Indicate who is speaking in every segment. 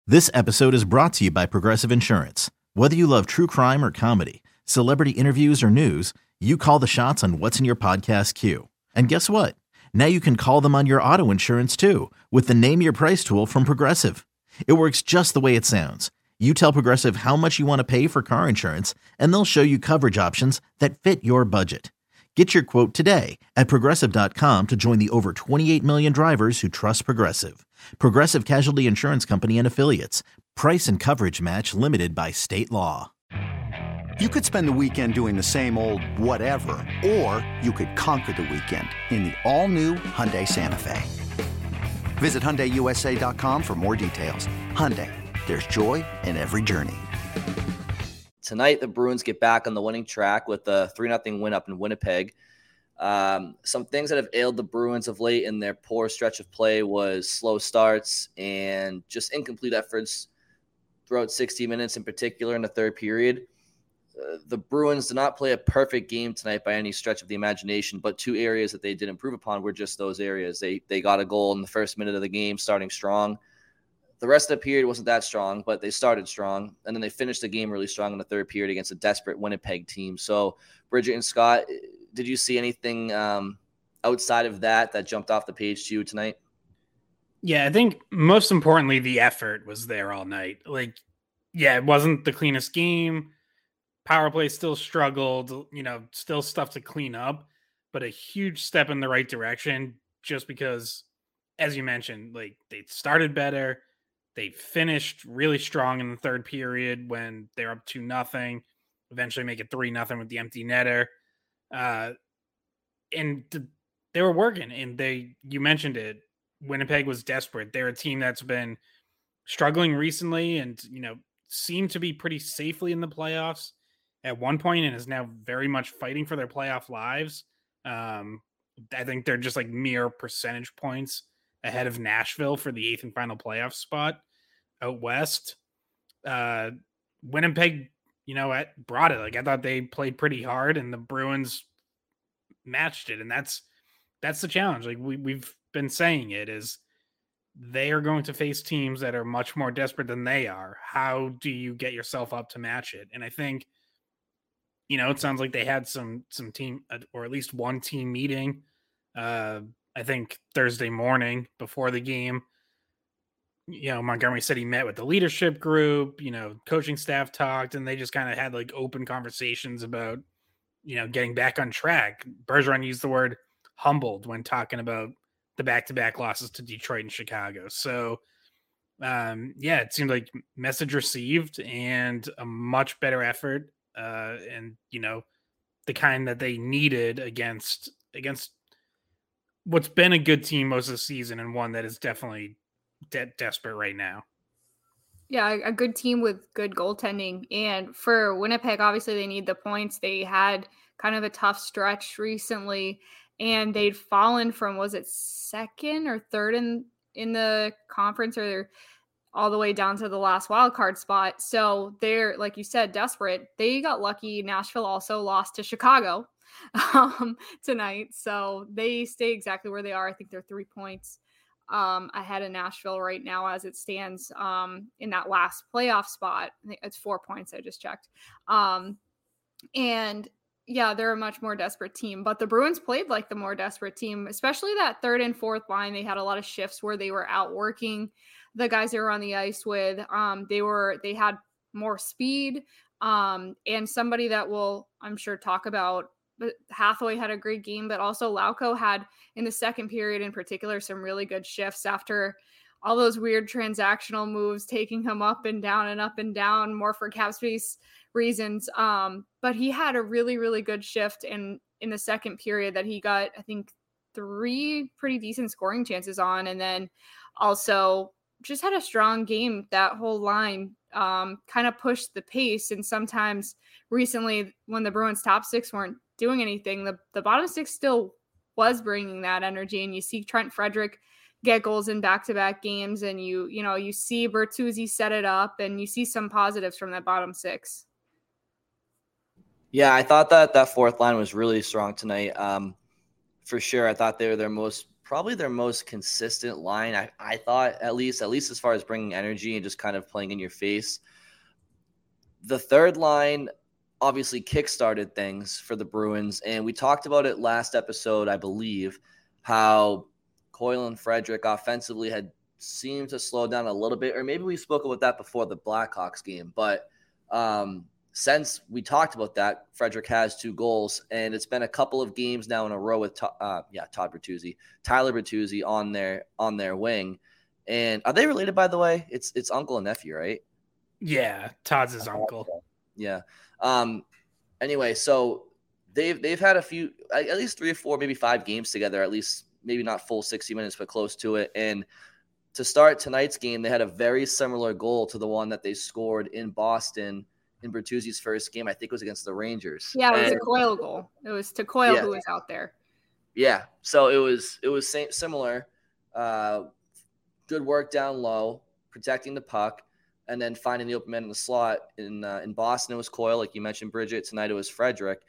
Speaker 1: This episode is brought to you by Progressive Insurance. Whether you love true crime or comedy, celebrity interviews or news, you call the shots on what's in your podcast queue. And guess what? Now you can call them on your auto insurance too with the Name Your Price tool from Progressive. It works just the way it sounds. You tell Progressive how much you want to pay for car insurance, and they'll show you coverage options that fit your budget. Get your quote today at Progressive.com to join the over 28 million drivers who trust Progressive. Progressive Casualty Insurance Company and Affiliates. Price and coverage match limited by state law.
Speaker 2: You could spend the weekend doing the same old whatever, or you could conquer the weekend in the all-new Hyundai Santa Fe. Visit HyundaiUSA.com for more details. Hyundai, there's joy in every journey.
Speaker 3: Tonight, the Bruins get back on the winning track with a 3-0 win up in Winnipeg. Some things that have ailed the Bruins of late in their poor stretch of play was slow starts and just incomplete efforts throughout 60 minutes, in particular in the third period. The Bruins did not play a perfect game tonight by any stretch of the imagination, but two areas that they did improve upon were just those areas. They got a goal in the first minute of the game, starting strong. The rest of the period wasn't that strong, but they started strong, and then they finished the game really strong in the third period against a desperate Winnipeg team. So, Bridget and Scott, did you see anything outside of that jumped off the page to you tonight?
Speaker 4: Yeah, I think most importantly, the effort was there all night. It wasn't the cleanest game. Power play still struggled, still stuff to clean up, but a huge step in the right direction just because, as you mentioned, they started better. They finished really strong in the third period when they're up 2-0, eventually make it 3-0 with the empty netter. And they were working, and you mentioned it, Winnipeg was desperate. They're a team that's been struggling recently and, seemed to be pretty safely in the playoffs at one point and is now very much fighting for their playoff lives. I think they're just mere percentage points ahead of Nashville for the 8th and final playoff spot out west. Winnipeg, brought it. I thought they played pretty hard and the Bruins matched it. And that's the challenge. We've been saying it is they are going to face teams that are much more desperate than they are. How do you get yourself up to match it? And I think, it sounds like they had some team or at least one team meeting. I think Thursday morning before the game, Montgomery said he met with the leadership group, coaching staff talked, and they just kind of had open conversations about, getting back on track. Bergeron used the word humbled when talking about the back-to-back losses to Detroit and Chicago. So, it seemed like message received and a much better effort. And the kind that they needed against what's been a good team most of the season and one that is definitely desperate right now.
Speaker 5: Yeah, a good team with good goaltending. And for Winnipeg, obviously they need the points. They had kind of a tough stretch recently, and they'd fallen from, was it second or third in the conference, or all the way down to the last wild card spot. So they're, like you said, desperate. They got lucky. Nashville also lost to Chicago tonight. So they stay exactly where they are. I think they're 3 points ahead of Nashville right now as it stands in that last playoff spot. I think it's 4 points. I just checked. And yeah, they're a much more desperate team, but the Bruins played like the more desperate team, especially that third and fourth line. They had a lot of shifts where they were outworking the guys they were on the ice with. They had more speed, and somebody that we'll, I'm sure, talk about. But Hathaway had a great game, but also Lauko had in the second period in particular some really good shifts after all those weird transactional moves, taking him up and down, more for cap space reasons. But he had a really, really good shift in the second period that he got, I think, 3 pretty decent scoring chances on, and then also just had a strong game. That whole line kind of pushed the pace, and sometimes recently when the Bruins top six weren't doing anything, the bottom six still was bringing that energy, and you see Trent Frederick get goals in back-to-back games, and you see Bertuzzi set it up, and you see some positives from that bottom six.
Speaker 3: Yeah, I thought that fourth line was really strong tonight. For sure, I thought they were their most probably their most consistent line. I thought at least as far as bringing energy and just kind of playing in your face. The third line obviously kickstarted things for the Bruins, and we talked about it last episode, I believe, how Coyle and Frederic offensively had seemed to slow down a little bit, or maybe we spoke about that before the Blackhawks game. But since we talked about that, Frederic has 2 goals, and it's been a couple of games now in a row with Tyler Bertuzzi on their wing. And are they related, by the way? It's uncle and nephew, right?
Speaker 4: Yeah, Todd's his uncle.
Speaker 3: Yeah. Anyway, so they've had a few, at least 3 or 4, maybe 5 games together, at least maybe not full 60 minutes, but close to it. And to start tonight's game, they had a very similar goal to the one that they scored in Boston in Bertuzzi's first game. I think it was against the Rangers.
Speaker 5: Yeah, it was a Coyle goal. It was to Coyle who was out there.
Speaker 3: Yeah, so it was similar. Good work down low, protecting the puck, and then finding the open man in the slot. In Boston, it was Coyle, like you mentioned, Bridget. Tonight, it was Frederic.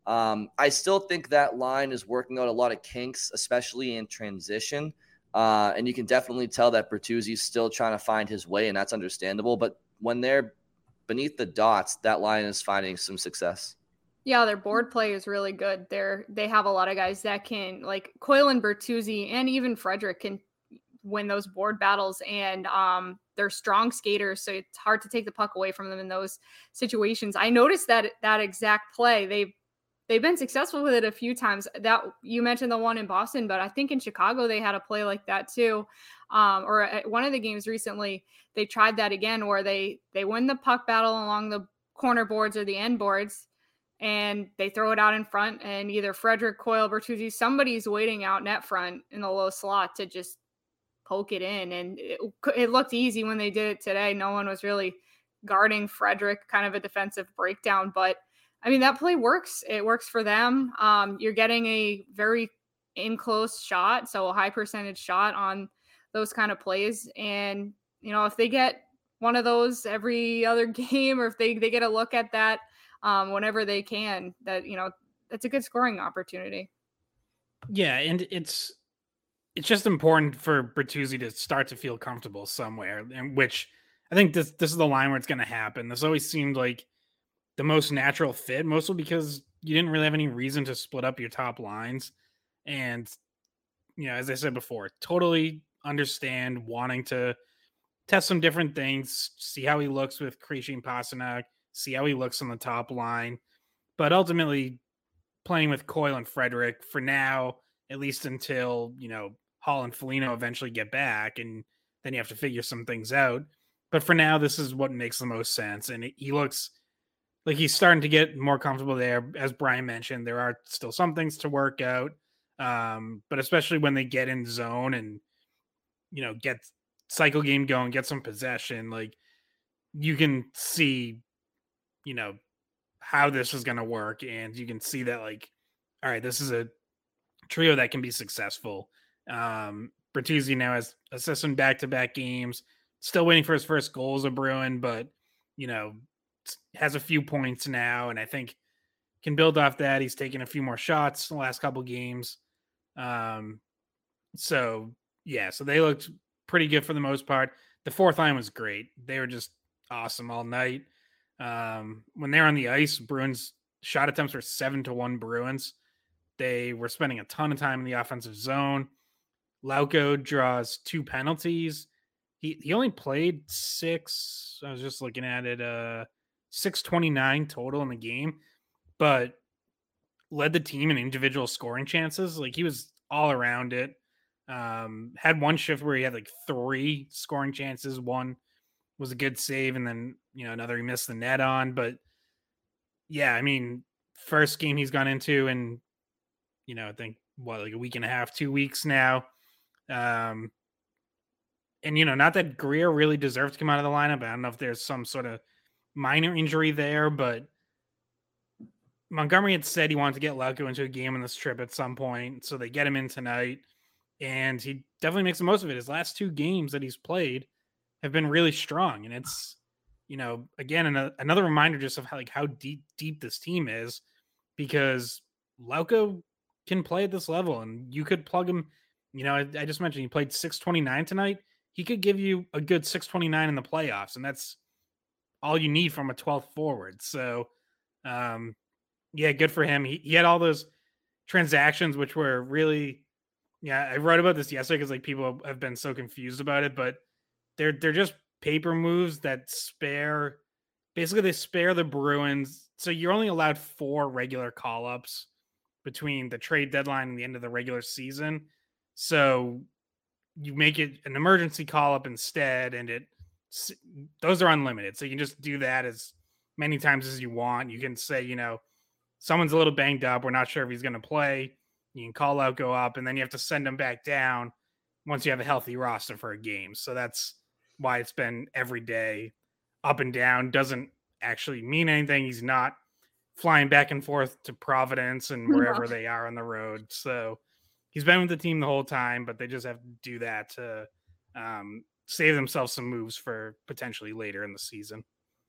Speaker 3: I still think that line is working out a lot of kinks, especially in transition. And you can definitely tell that Bertuzzi's still trying to find his way, and that's understandable. But when they're beneath the dots, that line is finding some success.
Speaker 5: Yeah, their board play is really good. They have a lot of guys that can, like Coyle and Bertuzzi, and even Frederic can win those board battles, and they're strong skaters, so it's hard to take the puck away from them in those situations. I noticed that exact play. They've been successful with it a few times. That you mentioned the one in Boston, but I think in Chicago they had a play like that too. Or at one of the games recently, they tried that again where they win the puck battle along the corner boards or the end boards, and they throw it out in front, and either Frederic, Coyle, Bertuzzi, somebody's waiting out net front in the low slot to just poke it in. And it looked easy when they did it today. No one was really guarding Frederic, kind of a defensive breakdown, but I mean, that play works. It works for them. You're getting a very in-close shot, so a high percentage shot on those kind of plays. And, you know, if they get one of those every other game, or if they get a look at that whenever they can, that, you know, that's a good scoring opportunity.
Speaker 4: Yeah, and it's just important for Bertuzzi to start to feel comfortable somewhere, and which I think this is the line where it's going to happen. This always seemed like the most natural fit, mostly because you didn't really have any reason to split up your top lines. And, you know, as I said before, totally understand wanting to test some different things, see how he looks with Krejci and Pastrnak, see how he looks on the top line. But ultimately, playing with Coyle and Frederic for now, at least until, you know, Hall and Foligno eventually get back, and then you have to figure some things out. But for now, this is what makes the most sense. And he looks like he's starting to get more comfortable there. As Brian mentioned, there are still some things to work out. But especially when they get in zone and, you know, get cycle game going, get some possession, like you can see, you know, how this is going to work. And you can see that, like, all right, this is a trio that can be successful. Bertuzzi now has assisted back-to-back games, still waiting for his first goal as a Bruin, but, you know, has a few points now, and I think can build off that. He's taken a few more shots in the last couple games. So they looked pretty good for the most part. The fourth line was great. They were just awesome all night. When they're on the ice, Bruins shot attempts were 7-1 Bruins. They were spending a ton of time in the offensive zone. Lauko draws 2 penalties. He only played 6. I was just looking at it. 629 total in the game, but led the team in individual scoring chances. Like, he was all around it. Had one shift where he had like 3 scoring chances. One was a good save, and then, you know, another he missed the net on. But yeah, I mean, first game he's gone into, and, you know, I think like a week and a half, 2 weeks now. And, you know, not that Greer really deserved to come out of the lineup. I don't know if there's some sort of minor injury there, but Montgomery had said he wanted to get Lauko into a game on this trip at some point, so they get him in tonight, and he definitely makes the most of it. His last 2 games that he's played have been really strong, and it's, you know, again, another reminder just of how deep this team is, because Lauko can play at this level, and you could plug him I just mentioned he played 629 tonight. He could give you a good 629 in the playoffs, and that's all you need from a 12th forward. So, good for him. He had all those transactions, which were really, I wrote about this yesterday because people have been so confused about it, but they're just paper moves that spare the Bruins. So you're only allowed 4 regular call-ups between the trade deadline and the end of the regular season. So you make it an emergency call-up instead, and those are unlimited. So you can just do that as many times as you want. You can say, someone's a little banged up, we're not sure if he's going to play. You can call out, go up, and then you have to send him back down once you have a healthy roster for a game. So that's why it's been every day, up and down. Doesn't actually mean anything. He's not flying back and forth to Providence and wherever they are on the road. So he's been with the team the whole time, but they just have to do that to save themselves some moves for potentially later in the season.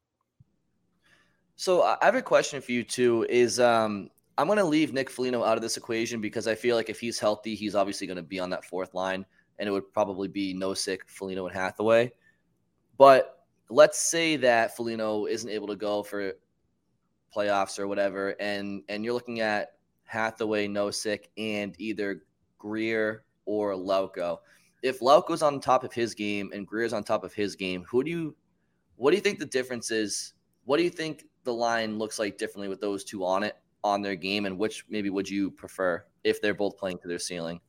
Speaker 3: So I have a question for you too, is I'm going to leave Nick Foligno out of this equation because I feel like if he's healthy, he's obviously going to be on that 4th line, and it would probably be Nosek, Foligno, and Hathaway. But let's say that Foligno isn't able to go for playoffs or whatever, and you're looking at Hathaway, Nosek, and either Greer or Lauko. If Lauko's on top of his game and Greer's on top of his game, what do you think the difference is? What do you think the line looks like differently with those two on their game, and which maybe would you prefer if they're both playing to their ceiling?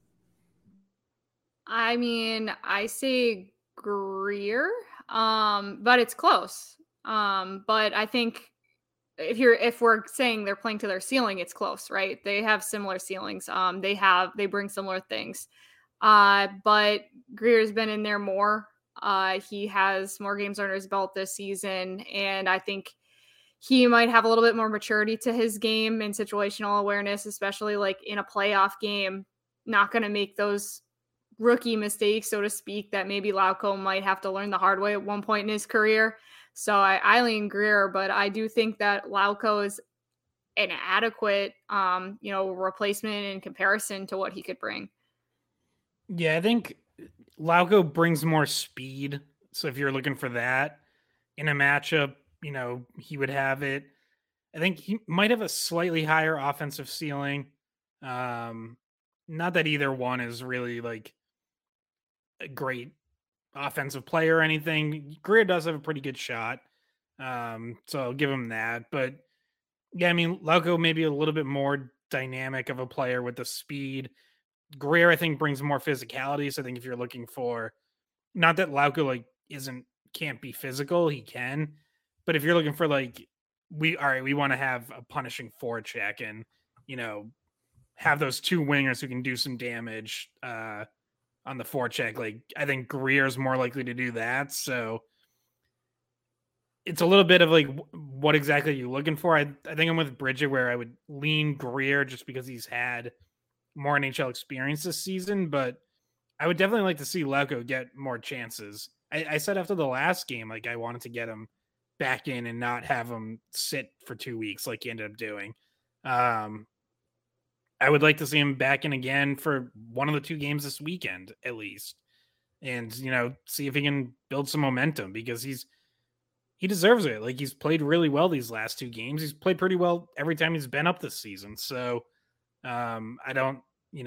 Speaker 5: I mean, I say Greer, but it's close. But I think if we're saying they're playing to their ceiling, it's close, right? They have similar ceilings. They bring similar things. But Greer's been in there more. He has more games under his belt this season, and I think he might have a little bit more maturity to his game and situational awareness, especially in a playoff game. Not going to make those rookie mistakes, so to speak, that maybe Lauko might have to learn the hard way at one point in his career. So I lean Greer, but I do think that Lauko is an adequate, replacement in comparison to what he could bring.
Speaker 4: Yeah, I think Lauko brings more speed. So if you're looking for that in a matchup, he would have it. I think he might have a slightly higher offensive ceiling. Not that either one is really a great offensive player or anything. Greer does have a pretty good shot. So I'll give him that. But yeah, I mean, Lauko maybe a little bit more dynamic of a player with the speed. Greer, I think, brings more physicality. So I think if you're looking for, not that Lauko can't be physical, he can. But if you're looking for we want to have a punishing forecheck and, have those 2 wingers who can do some damage on the forecheck. I think Greer is more likely to do that. So it's a little bit of what exactly are you looking for? I think I'm with Bridget where I would lean Greer just because he's had more NHL experience this season, but I would definitely like to see Lauko get more chances. I said after the last game, I wanted to get him back in and not have him sit for 2 weeks like he ended up doing. I would like to see him back in again for one of the 2 games this weekend, at least. And, see if he can build some momentum because he deserves it. He's played really well these last 2 games. He's played pretty well every time he's been up this season. So I don't,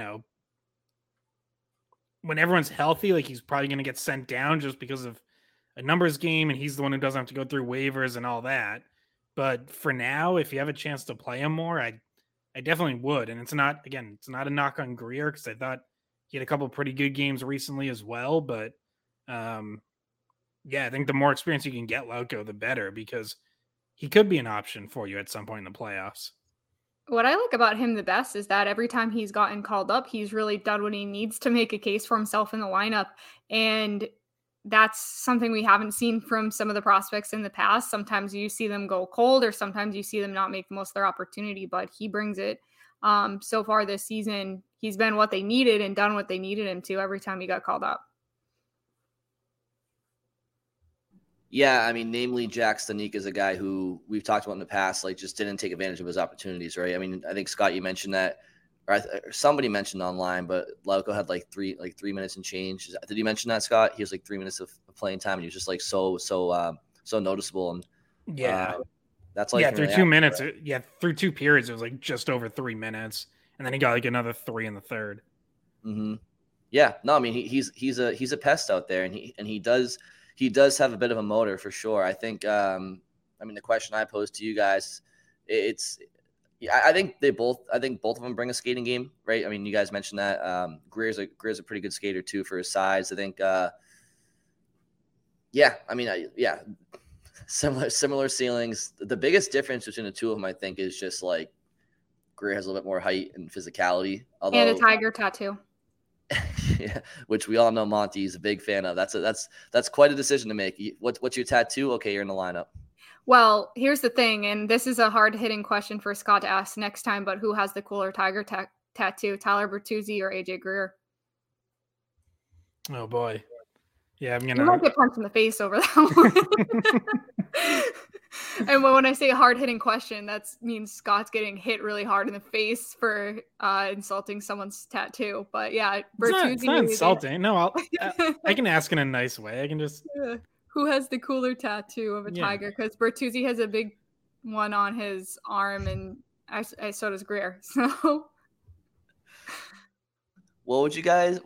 Speaker 4: when everyone's healthy, he's probably going to get sent down just because of a numbers game, and he's the one who doesn't have to go through waivers and all that. But for now, if you have a chance to play him more, I definitely would. And it's not a knock on Greer because I thought he had a couple of pretty good games recently as well. But I think the more experience you can get Lauko, the better, because he could be an option for you at some point in the playoffs.
Speaker 5: What I like about him the best is that every time he's gotten called up, he's really done what he needs to make a case for himself in the lineup. And that's something we haven't seen from some of the prospects in the past. Sometimes you see them go cold, or sometimes you see them not make the most of their opportunity, but he brings it. So far this season, he's been what they needed and done what they needed him to every time he got called up.
Speaker 3: Yeah, I mean, namely Jack Stanek is a guy who we've talked about in the past, just didn't take advantage of his opportunities, right? I mean, I think, Scott, you mentioned that or somebody mentioned online, but Lauko had like 3 minutes and change. Did you mention that, Scott? He was like 3 minutes of playing time, and he was just like so noticeable. And that's like
Speaker 4: through 2 minutes. Through 2 periods, it was like just over 3 minutes, and then he got like another 3 in the third.
Speaker 3: Mm-hmm. Yeah, no, I mean he's a pest out there, and he does have a bit of a motor for sure. I think the question I posed to you guys, I think both of them bring a skating game, right? I mean, you guys mentioned that Greer's a pretty good skater too for his size. I think similar ceilings. The biggest difference between the two of them, I think, is just like Greer has a little bit more height and physicality,
Speaker 5: and a tiger tattoo.
Speaker 3: Yeah, which we all know Monty's a big fan of. That's quite a decision to make. What's your tattoo? Okay, you're in the lineup.
Speaker 5: Well, here's the thing, and this is a hard-hitting question for Scott to ask next time, but who has the cooler tiger tattoo, Tyler Bertuzzi or AJ Greer?
Speaker 4: Oh, boy. Yeah, I'm going
Speaker 5: to... You might get punched in the face over that one. And when I say a hard-hitting question, that means Scott's getting hit really hard in the face for insulting someone's tattoo. But, yeah, Bertuzzi...
Speaker 4: It's not insulting. No, I can ask in a nice way. I can just...
Speaker 5: Yeah. Who has the cooler tattoo of a tiger? Because Bertuzzi has a big one on his arm, and so does Greer. So,
Speaker 3: what would you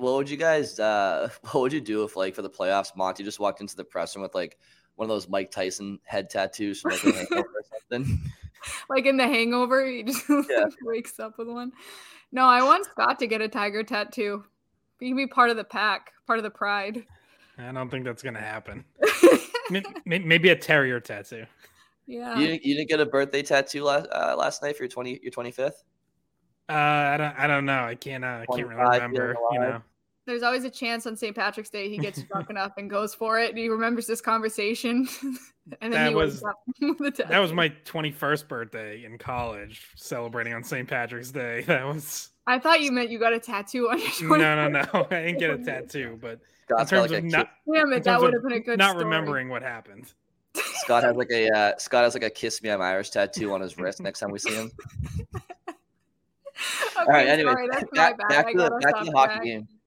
Speaker 3: do if, like, for the playoffs, Monty just walked into the press room with like one of those Mike Tyson head tattoos from like The Hangover or something?
Speaker 5: Like in The Hangover, he just wakes up with one. No, I want Scott to get a tiger tattoo. He can be part of the pack, part of the pride.
Speaker 4: I don't think that's gonna happen. Maybe a terrier tattoo.
Speaker 5: Yeah.
Speaker 3: You didn't get a birthday tattoo last night for your 25th?
Speaker 4: I don't know. I can't really remember. You know,
Speaker 5: there's always a chance on St. Patrick's Day he gets drunk enough and goes for it. And he remembers this conversation, and then
Speaker 4: that was my 21st birthday in college, celebrating on St. Patrick's Day.
Speaker 5: I thought you meant you got a tattoo on your 21st.
Speaker 4: No. I didn't get a tattoo, but.
Speaker 3: Scott's in terms of
Speaker 5: that would have been a good
Speaker 4: not
Speaker 5: story.
Speaker 4: Remembering what happened.
Speaker 3: Scott has like a "Kiss Me, I'm Irish" tattoo on his wrist next time we see him.
Speaker 5: Okay, all right. Anyway, back to the hockey game.